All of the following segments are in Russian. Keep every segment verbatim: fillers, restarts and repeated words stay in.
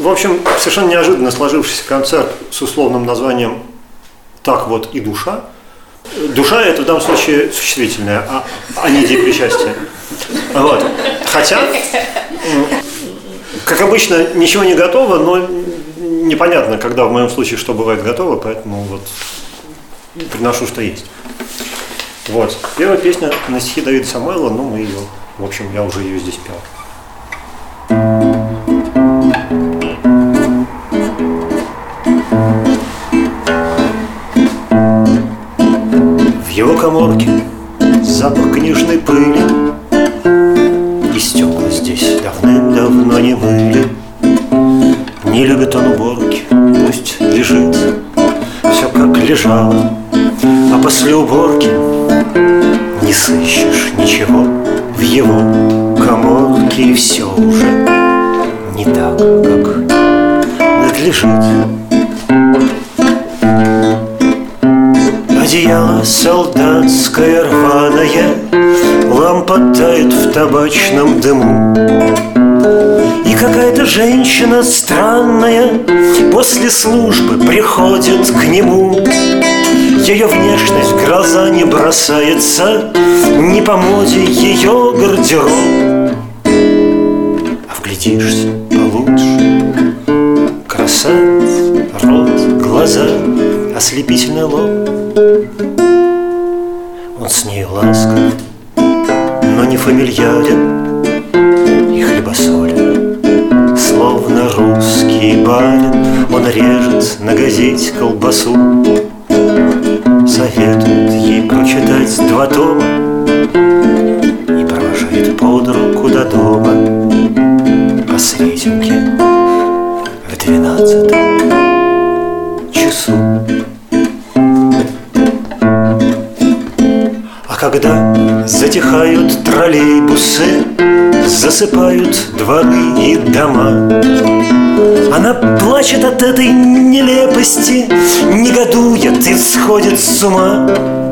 в общем, совершенно неожиданно сложившийся концерт с условным названием «Так вот и душа». Душа – это в данном случае существительное, а, а не депричастие. Вот. Хотя, как обычно, ничего не готово, но непонятно, когда в моем случае что бывает готово, поэтому вот приношу, что есть. Вот. Первая песня на стихи Давида Самойлова, ну мы ее, в общем, я уже ее здесь пел. В его каморке запах книжной пыли, и стекла здесь давным-давно не мыли. Не любит он уборки, пусть лежит все как лежало, а после уборки не сыщешь ничего в его каморке, и все уже не так, как надлежит. Одеяло солдатское рваное, лампа тает в табачном дыму. И какая-то женщина странная после службы приходит к нему. Ее внешность в глаза не бросается, не по моде ее гардероб. А вглядишься получше: красавец, рот, глаза, ослепительный лоб. Он с ней ласков, но не фамильярен и хлебосолен, словно русский барин. Он режет на газете колбасу, советует ей прочитать два тома и провожает под руку до дома по срединке в двенадцатом часу. А когда затихают троллейбусы, засыпают дворы и дома, она плачет от этой нелепости, негодует и сходит с ума.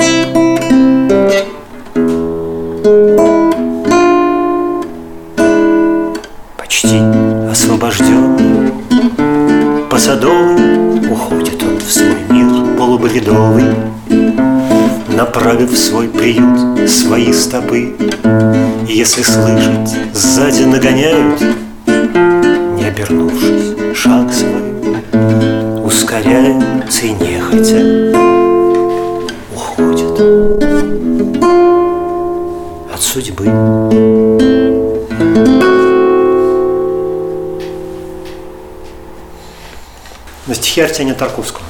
Почти освобожденный по Садовой уходит он в свой мир полубредовый, направив в свой приют свои стопы. И если слышит, сзади нагоняют, не обернувшись, шаг свой ускоряется и нехотя уходит от судьбы. На стихи Арсения Тарковского.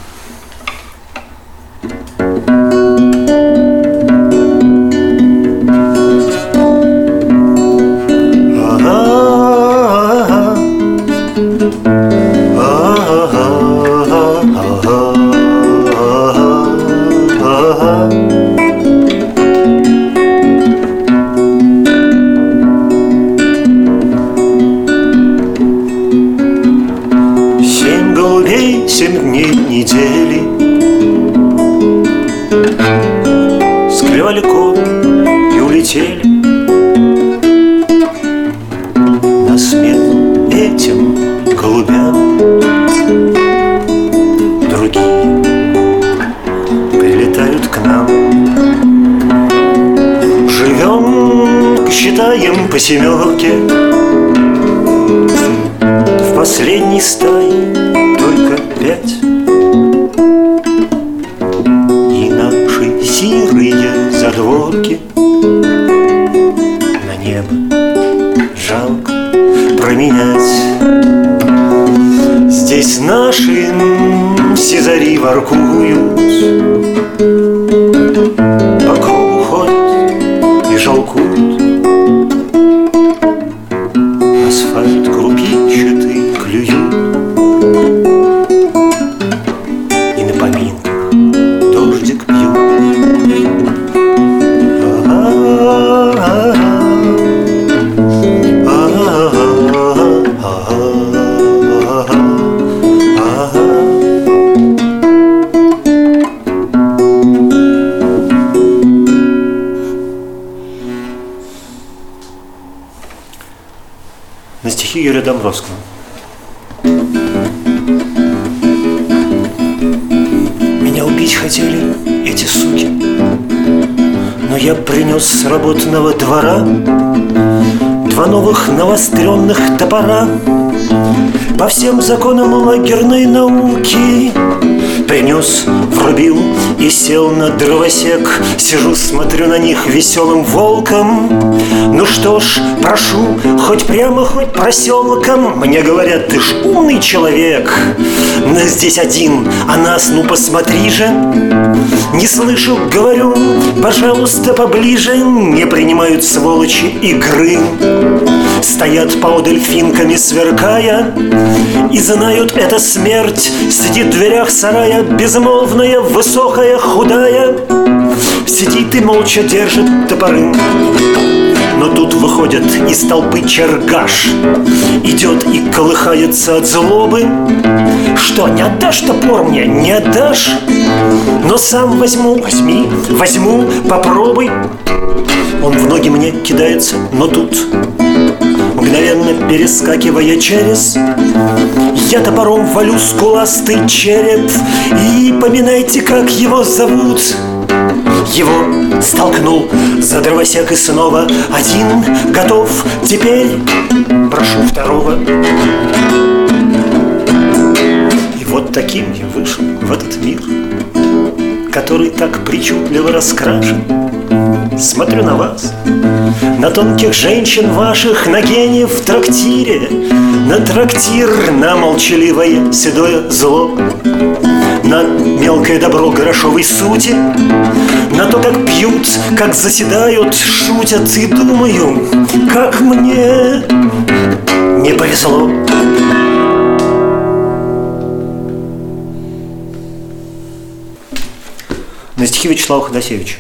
Семь дней недели склевали корм и улетели на смену этим голубям. Другие прилетают к нам. Живем, считаем по семерке, в последней стае только пять. И наши сирые задворки на небо жалко променять. Здесь наши сизари воркуют, по кругу ходят и жалкуют. Асфальт крупичатый клюют, и на поминках дождик пьют. На стихи Юрия Домбровского. хотели эти суки. Но я принес с работного двора два новых навостренных топора. По всем законам лагерной науки принес, врубил и сел на дровосек. Сижу, смотрю на них веселым волком. Ну что ж, прошу, хоть прямо, хоть проселком. Мне говорят, ты ж умный человек, но здесь один, а нас, ну посмотри же. Не слышу, говорю, пожалуйста, поближе. Не принимают сволочи игры. Стоят поодаль финками сверкая и знают, это смерть. Сидит в дверях сарая, безмолвная, высокая, худая. Сидит и молча держит топоры. Но тут выходит из толпы Чергаш. Идет и колыхается от злобы. Что, не отдашь топор мне, не отдашь? Но сам возьму, возьми, возьму, попробуй. Он в ноги мне кидается, но тут, мгновенно перескакивая через, я топором валю скуластый череп. И поминайте, как его зовут. Его столкнул за дровосек и снова один готов. Теперь прошу второго. И вот таким я вышел в этот мир, который так причудливо раскрашен. Смотрю на вас, на тонких женщин ваших, на гениев в трактире, на трактир, на молчаливое седое зло, на мелкое добро грошовой сути, на то, как пьют, как заседают, шутят. И думаю, как мне не повезло. На стихи Вячеслава Ходосевича.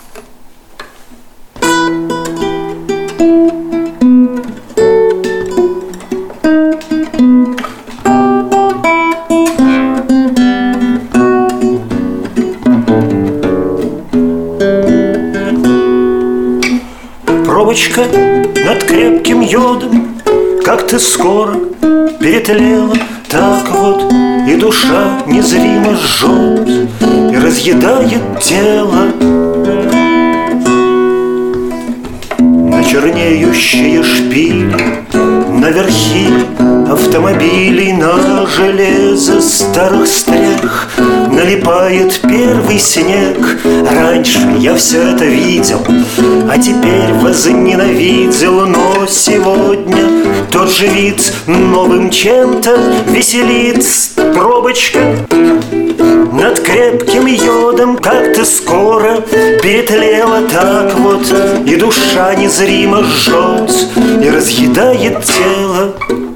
Пробочка над крепким йодом, как ты скоро перетлела, так вот и душа незримо жжет и разъедает тело. На чернеющие шпили, на верхи автомобилей, на железо старых стрях налипает первый снег. Раньше я все это видел, а теперь возненавидел. Но сегодня тот же вид новым чем-то веселит. Пробочка над крепким йодом, как ты скоро перетлела, так вот и душа незримо жжет и разъедает тело.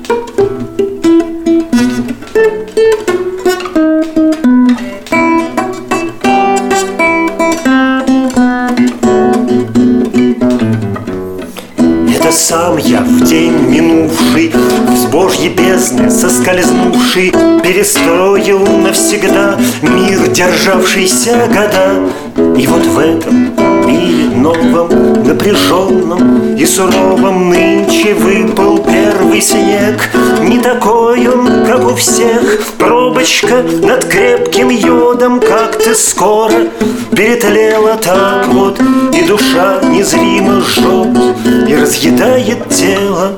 Сам я в день минувший, с Божьей бездны соскользнувший, перестроил навсегда мир, державшийся года. И вот в этом мире новом, напряженном и суровом нынче выпал первый снег. Не такой он, как у всех, пробочка над крепким йодом, как ты скоро перетлела, так вот и душа незримо жжет и разъедает тело.